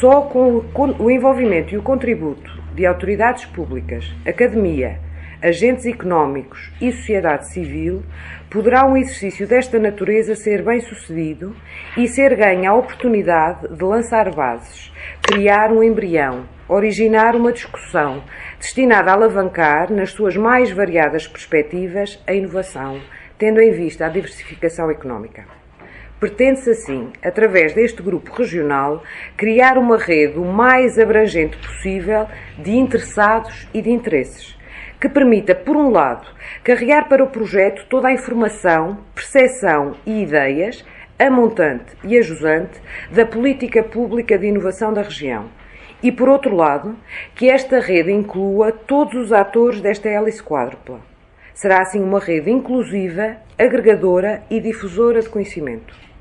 Só com o envolvimento e o contributo de autoridades públicas, academia, agentes económicos e sociedade civil, poderá um exercício desta natureza ser bem-sucedido e ser ganha a oportunidade de lançar bases, criar um embrião, originar uma discussão destinada a alavancar, nas suas mais variadas perspectivas, a inovação, tendo em vista a diversificação económica. Pretende-se, assim, através deste grupo regional, criar uma rede o mais abrangente possível de interessados e de interesses, que permita, por um lado, carregar para o projeto toda a informação, percepção e ideias, a montante e a jusante, da política pública de inovação da região, e, por outro lado, que esta rede inclua todos os atores desta hélice quádrupla. Será, assim, uma rede inclusiva, agregadora e difusora de conhecimento.